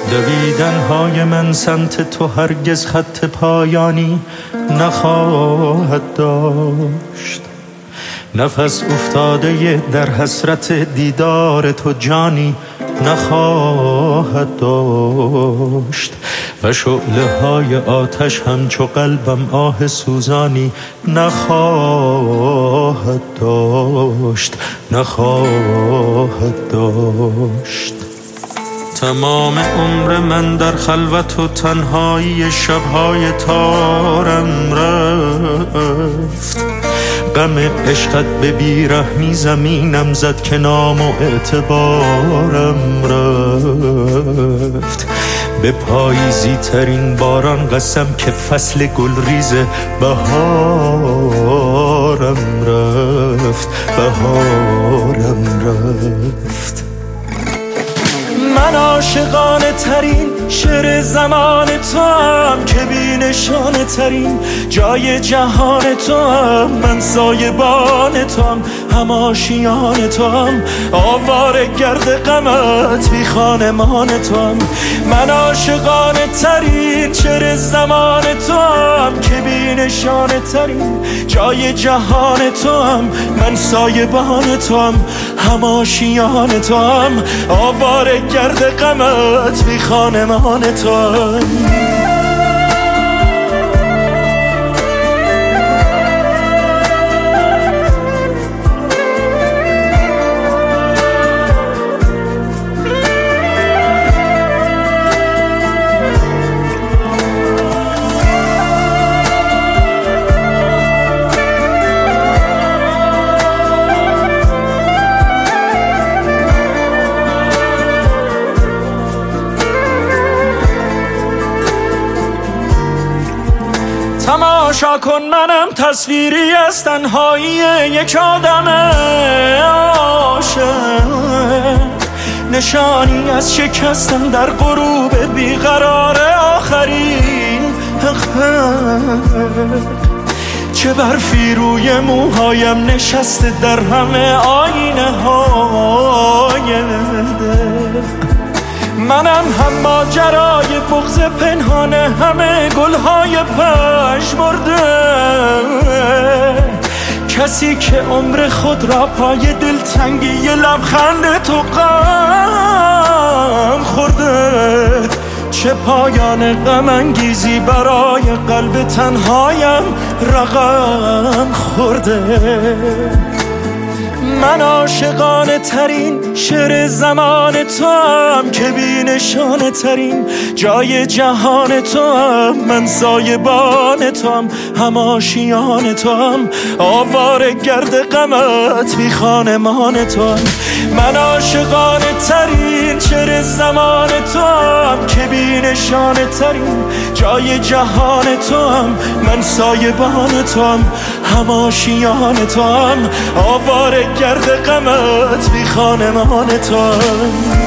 دویدن‌های من سمت تو هرگز خط پایانی نخواهد داشت. نفس افتاده در حسرت دیدار تو جانی نخواهد داشت. و شعله‌های آتش همچو قلبم آه سوزانی نخواهد داشت. تمام عمر من در خلوت و تنهایی شب‌های تارم رفت. غم عشقت به بیرحمی زمینم زد که نام و اعتبارم رفت. به پاییزی ترین باران قسم که فصل گلریز بهارم رفت. من عاشقانه ترین شعر زمان تو هم که بی نشانه ترین جای جهان تو هم. من سایبان تو هم آشیان تو هم آواره گرد غمت بی خانمان تو هم. من عاشقانه ترین شعر زمان تو هم که بی نشانه ترین جای جهان تو هم. من سایبان تو هم آشیان تو هم آواره گرد غمت بی خانمان تو هم. تماشا کن منم تصویری از تنهایی یک آدم عاشق، نشانی از شکستن در غروب بیقرار آخرین چه برفی روی موهایم نشسته در همه آینه های دل. منم هم ماجرای بغض پنهانه همه گلهای پژمرده، کسی که عمر خود را پای دلتنگی لبخند تو غم خورده. چه پایان غم انگیزی برای قلب تنهایم رقم خورده. من عاشقانه ترین شعر زمان تو هم که بی نشانه ترین جای جهان تو هم. من سایبان تو هم آشیان تو هم آواره گرد غمت بی خانمان تو هم. من عاشقانه ترین شعر زمان تو هم که بی نشانه ترین جای جهان تو هم. من سایبان تو هم آشیان تو هم آواره گرد غمت بی خانمان تو هم.